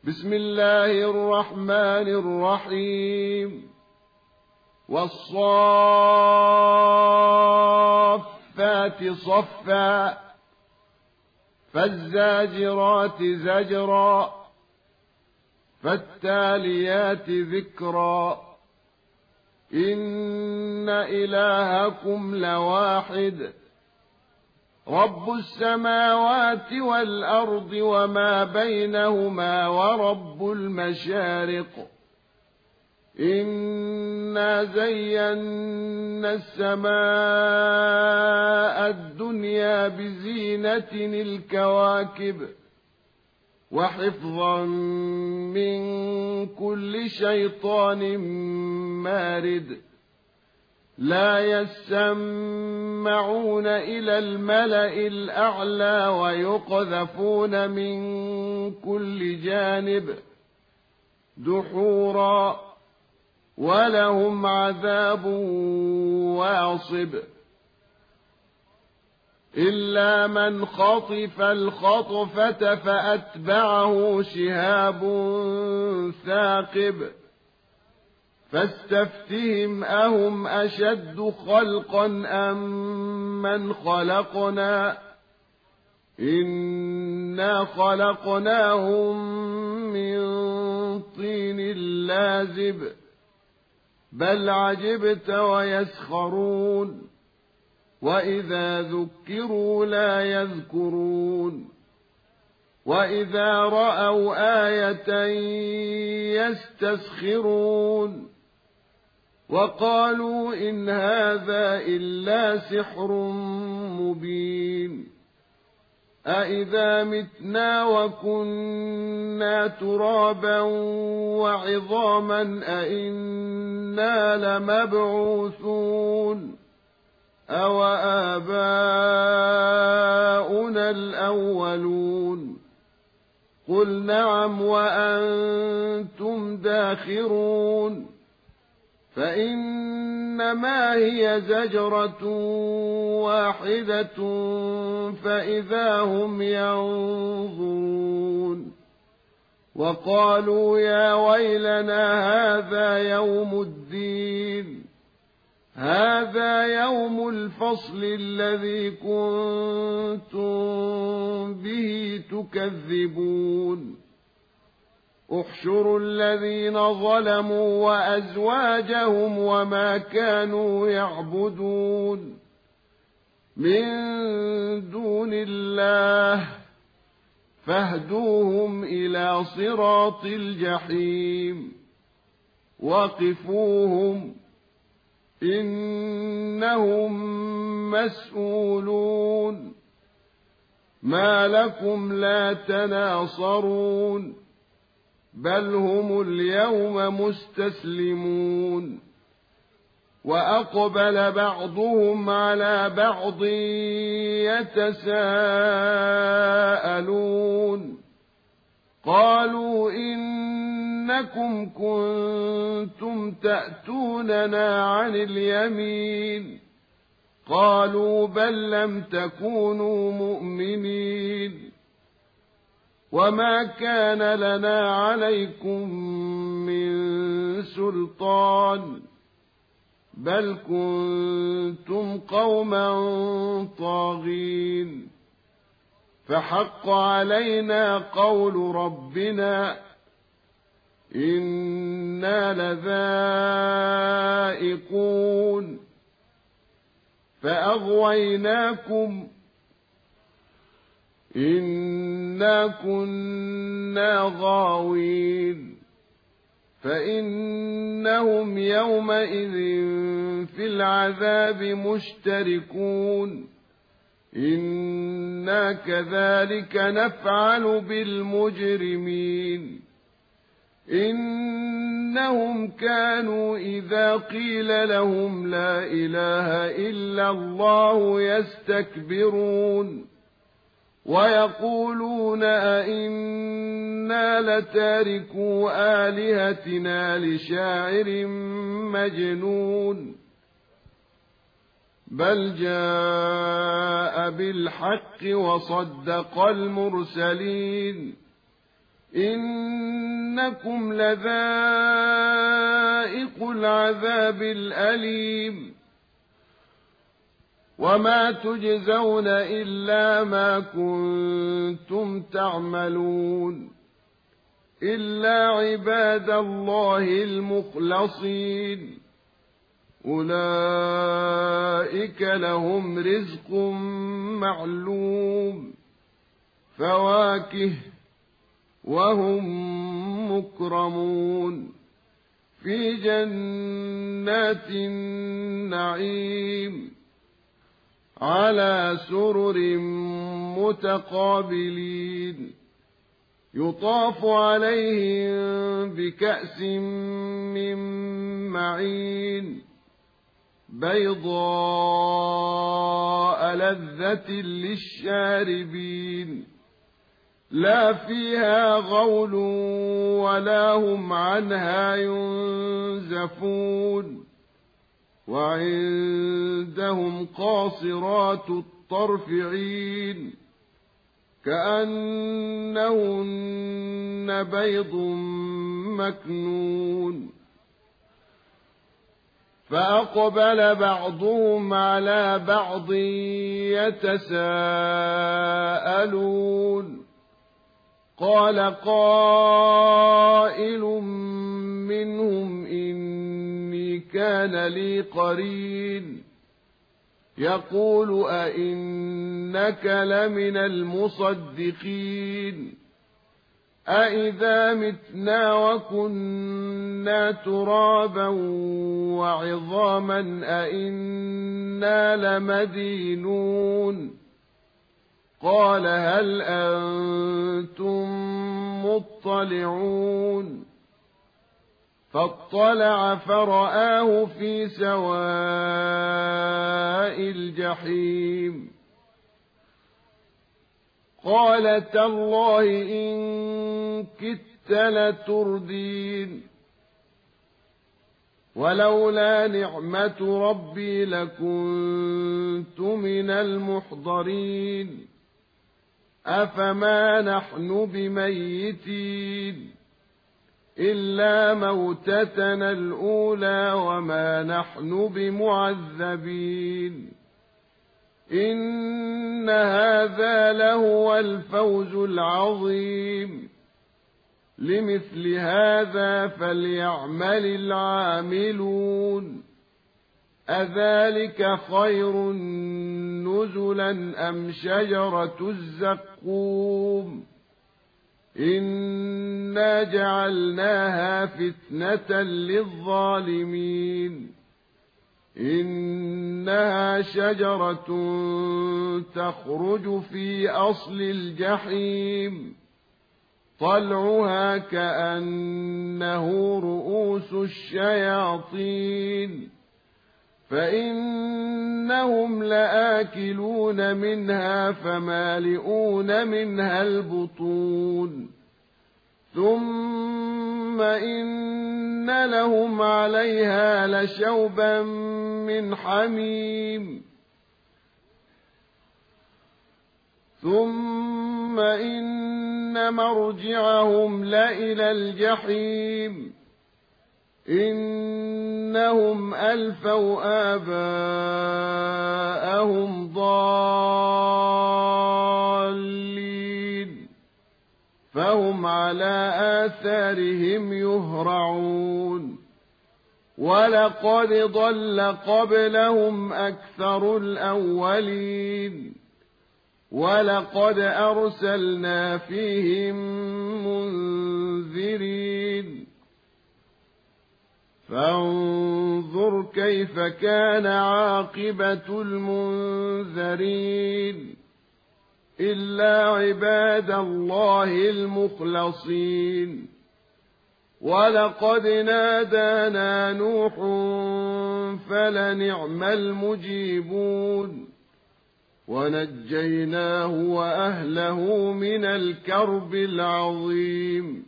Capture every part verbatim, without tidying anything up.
بسم الله الرحمن الرحيم والصافات صفا فالزاجرات زجرا فالتاليات ذكرا إن إلهكم لواحد رب السماوات والأرض وما بينهما ورب المشارق إنا زينا السماء الدنيا بزينة الكواكب وحفظا من كل شيطان مارد لا يسمعون إلى الملأ الأعلى ويقذفون من كل جانب دحورا ولهم عذاب واصب إلا من خطف الخطفة فأتبعه شهاب ثاقب فاستفتهم أهم أشد خلقا أم من خلقنا إنا خلقناهم من طين لازب بل عجبت ويسخرون وإذا ذكروا لا يذكرون وإذا رأوا آية يستسخرون وقالوا إن هذا إلا سحر مبين أإذا متنا وكنا ترابا وعظاما أإنا لمبعوثون أو آباؤنا الأولون قل نعم وأنتم داخرون فإنما هي زجرة واحدة فإذا هم ينظرون وقالوا يا ويلنا هذا يوم الدين هذا يوم الفصل الذي كنتم به تكذبون احشروا الذين ظلموا وأزواجهم وما كانوا يعبدون من دون الله فاهدوهم إلى صراط الجحيم وقفوهم إنهم مسؤولون ما لكم لا تناصرون بل هم اليوم مستسلمون وأقبل بعضهم على بعض يتساءلون قالوا إنكم كنتم تأتوننا عن اليمين قالوا بل لم تكونوا مؤمنين وما كان لنا عليكم من سلطان بل كنتم قوما طاغين فحق علينا قول ربنا إنا لذائقون فأغويناكم إنا كنا غاوين فإنهم يومئذ في العذاب مشتركون إنا كذلك نفعل بالمجرمين إنهم كانوا إذا قيل لهم لا إله إلا الله يستكبرون ويقولون أئنا لتاركو آلهتنا لشاعر مجنون بل جاء بالحق وصدق المرسلين إن إنكم لذائق العذاب الأليم وما تجزون إلا ما كنتم تعملون إلا عباد الله المخلصين أولئك لهم رزق معلوم فواكه وهم مكرمون في جنات النعيم على سرر متقابلين يطاف عليهم بكأس من معين بيضاء لذة للشاربين لا فيها غول ولا هم عنها ينزفون وعندهم قاصرات الطرف عين كأنهن بيض مكنون فأقبل بعضهم على بعض يتساءلون قال قائل منهم إني كان لي قرين يقول أئنك لمن المصدقين أئذا متنا وكنا ترابا وعظاما أئنا لمدينون قال هل أنتم مطلعون فاطلع فرآه في سواء الجحيم قال تالله إن كدت لتردين ولولا نعمة ربي لكنت من المحضرين أفما نحن بميتين إلا موتتنا الأولى وما نحن بمعذبين إن هذا لهو الفوز العظيم لمثل هذا فليعمل العاملون أذلك خير نزلا أم شجرة الزقوم إنا جعلناها فتنة للظالمين إنها شجرة تخرج في أصل الجحيم طلعها كأنه رؤوس الشياطين فإنهم لآكلون منها فمالئون منها البطون ثم إن لهم عليها لشوبا من حميم ثم إن مرجعهم لإلى الجحيم إنهم ألفوا آباءهم ضالين فهم على آثارهم يهرعون ولقد ضل قبلهم أكثر الأولين ولقد أرسلنا فيهم منذرين فانظر كيف كان عاقبة المنذرين إلا عباد الله المخلصين ولقد نادانا نوح فلنعم المجيبون ونجيناه وأهله من الكرب العظيم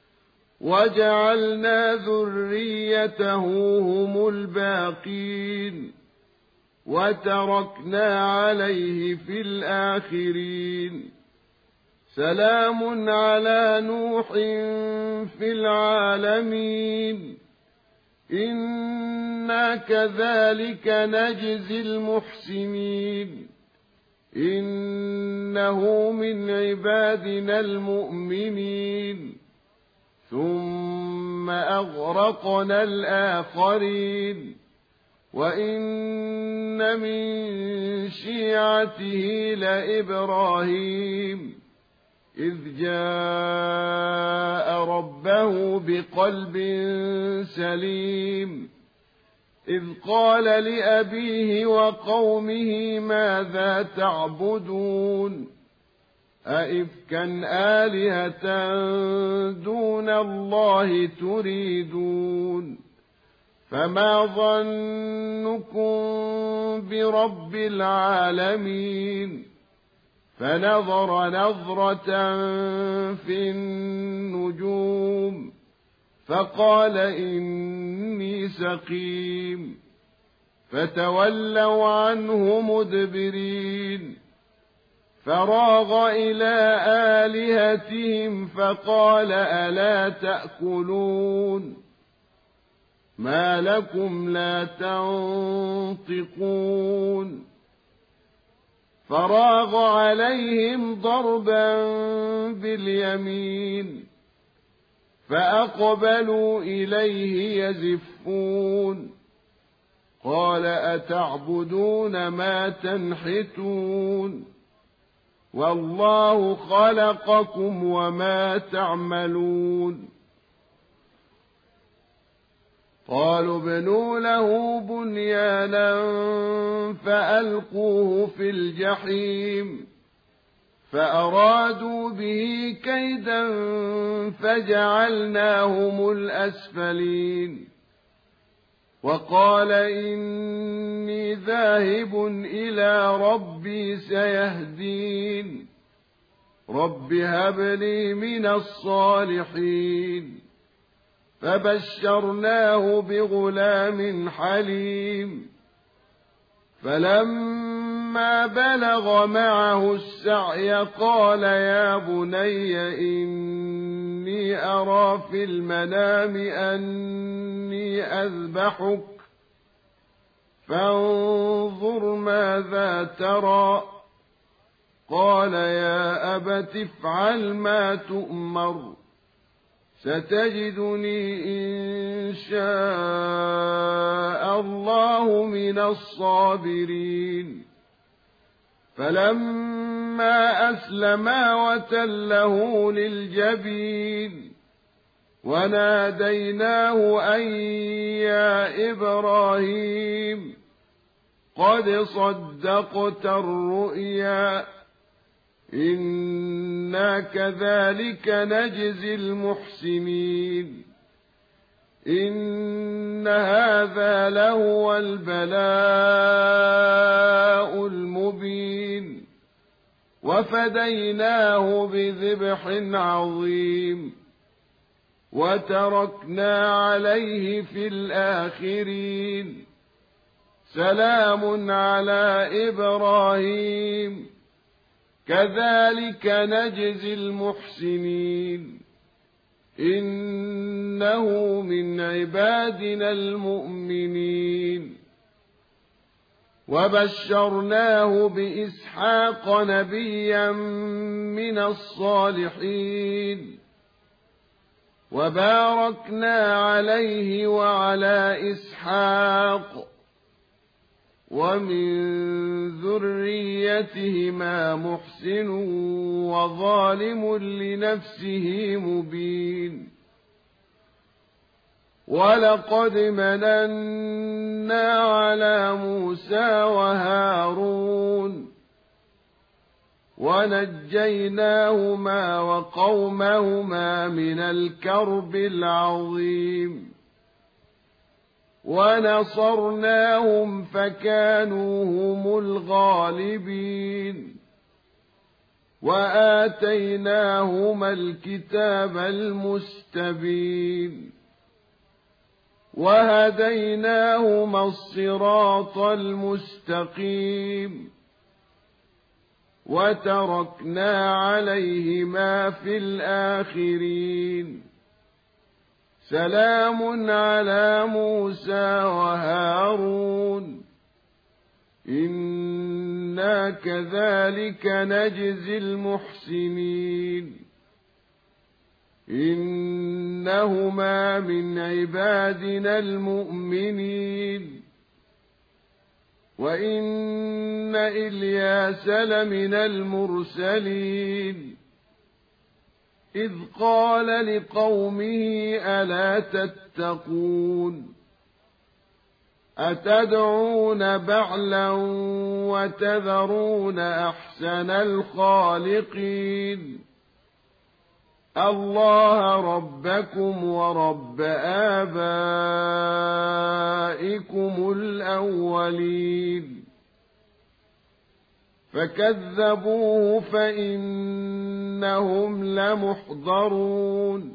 وجعلنا ذريته هم الباقين وتركنا عليه في الآخرين سلام على نوح في العالمين إنا كذلك نجزي المحسنين إنه من عبادنا المؤمنين ثم أغرقنا الآخرين وإن من شيعته لإبراهيم إذ جاء ربه بقلب سليم إذ قال لأبيه وقومه ماذا تعبدون أئفكا آلهة دون الله تريدون فما ظنكم برب العالمين فنظر نظرة في النجوم فقال إني سقيم فتولوا عنه مدبرين فراغ إلى آلهتهم فقال ألا تأكلون ما لكم لا تنطقون فراغ عليهم ضربا باليمين فأقبلوا إليه يزفون قال أتعبدون ما تنحتون والله خلقكم وما تعملون قالوا ابنوا له بنيانا فألقوه في الجحيم فأرادوا به كيدا فجعلناهم الأسفلين وقال إني ذاهب إلى ربي سيهدين رب هب لي من الصالحين فبشرناه بغلام حليم فلما بلغ معه السعي قال يا بني إني أرى في المنام أني أذبحك فانظر ماذا ترى قال يا أبت افعل ما تؤمر ستجدني إن شاء الله من الصابرين فلما أسلما وتله للجبين وناديناه أن يا إبراهيم قد صدقت الرؤيا إنا كذلك نجزي المحسنين إن هذا لهو البلاء المبين وفديناه بذبح عظيم وتركنا عليه في الآخرين سلام على إبراهيم كذلك نجزي المحسنين إنه من عبادنا المؤمنين وبشرناه بإسحاق نبيا من الصالحين وباركنا عليه وعلى إسحاق ومن ذريتهما محسن وظالم لنفسه مبين ولقد مننا على موسى وهارون ونجيناهما وقومهما من الكرب العظيم ونصرناهم فكانوا هم الغالبين وآتيناهما الكتاب المستبين وهديناهما الصراط المستقيم وتركنا عليهما في الآخرين سلام على موسى وهارون إنا كذلك نجزي المحسنين إنهما من عبادنا المؤمنين وإن إلياس لمن المرسلين إذ قال لقومه ألا تتقون أتدعون بعلا وتذرون أحسن الخالقين الله ربكم ورب آبائكم الأولين فكذبوه فإنهم لمحضرون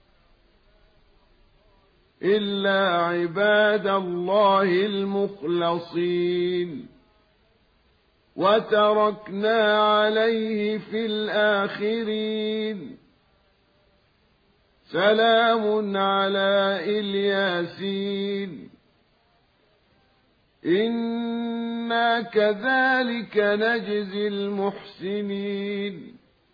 إلا عباد الله المخلصين وتركنا عليه في الآخرين سلام على الياسين إنا كذلك نجزي المحسنين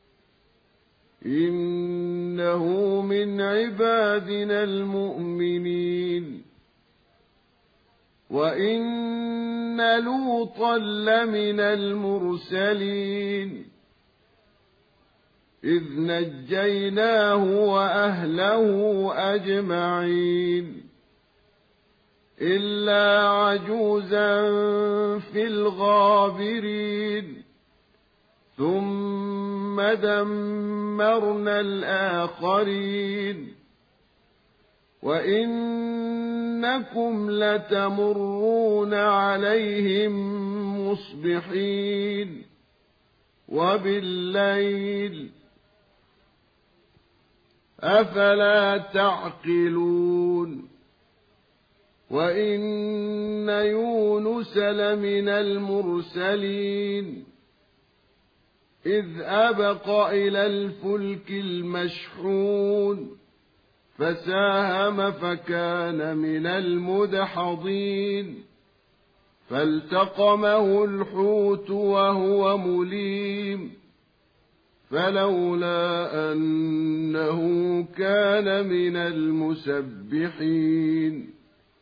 إنه من عبادنا المؤمنين وإن لوطا لمن المرسلين إذ نجيناه وأهله أجمعين إلا عجوزا في الغابرين ثم دمرنا الآخرين وإنكم لتمرون عليهم مصبحين وبالليل أفلا تعقلون وإن يونس لمن المرسلين إذ أبق إلى الفلك المشحون فساهم فكان من المدحضين فالتقمه الحوت وهو مليم فلولا أنه كان من المسبحين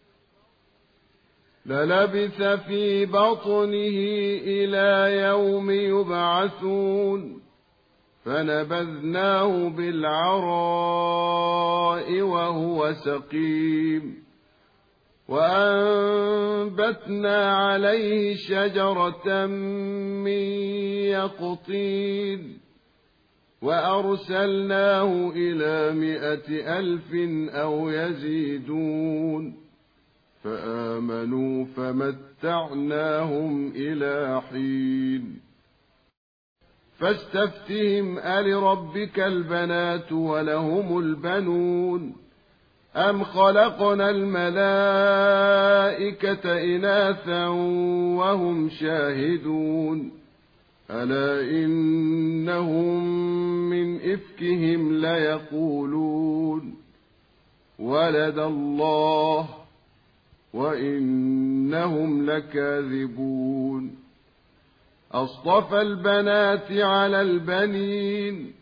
للبث في بطنه إلى يوم يبعثون فنبذناه بالعراء وهو سقيم وأنبتنا عليه شجرة من يقطين وأرسلناه إلى مائة ألف أو يزيدون فآمنوا فمتعناهم إلى حين فاستفتهم ألربك البنات ولهم البنون أم خلقنا الملائكة إناثا وهم شاهدون ألا إنهم من إفكهم ليقولون ولد الله وإنهم لكاذبون أصطفى البنات على البنين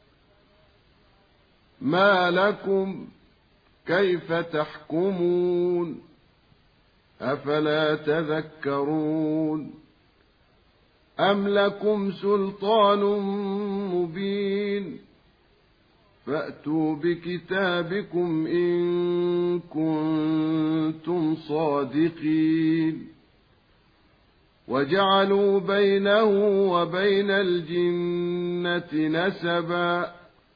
ما لكم كيف تحكمون أفلا تذكرون أم لكم سلطان مبين فأتوا بكتابكم إن كنتم صادقين وجعلوا بينه وبين الجنة نسبا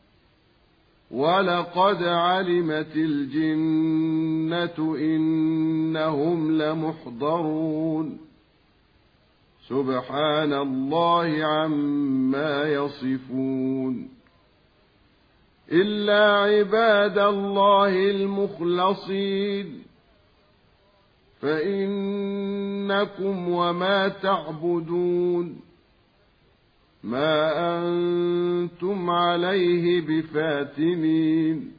ولقد علمت الجنة إنهم لمحضرون سبحان الله عما يصفون إلا عباد الله المخلصين فإنكم وما تعبدون ما أنتم عليه بفاتنين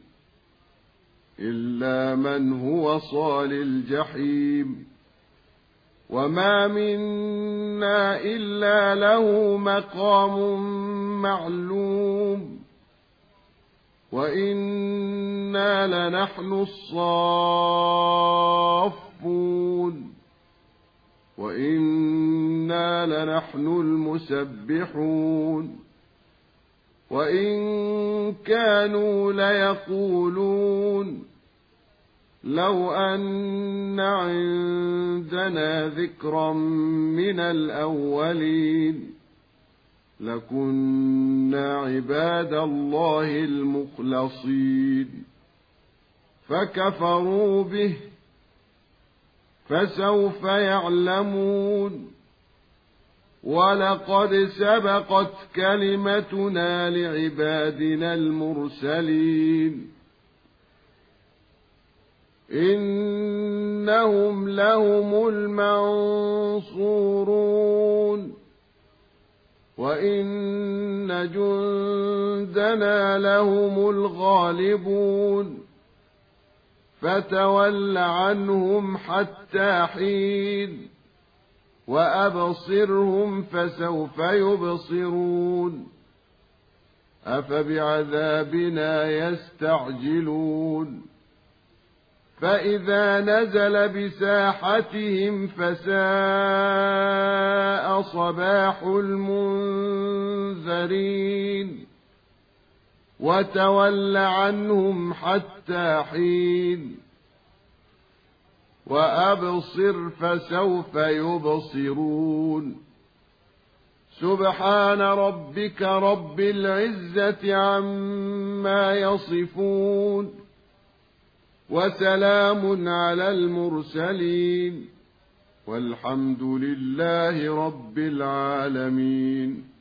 إلا من هو صال الجحيم وما منا إلا له مقام معلوم وإنا لنحن الصافون وإنا لنحن المسبحون وإن كانوا ليقولون لو أن عندنا ذكرا من الأولين لكنا عباد الله المخلصين فكفروا به فسوف يعلمون ولقد سبقت كلمتنا لعبادنا المرسلين إنهم لهم المنصورون وإن جندنا لهم الغالبون فتول عنهم حتى حين وأبصرهم فسوف يبصرون أفبعذابنا يستعجلون فإذا نزل بساحتهم فساء صباح المنذرين وتول عنهم حتى حين وأبصر فسوف يبصرون سبحان ربك رب العزة عما يصفون وسلام على المرسلين والحمد لله رب العالمين.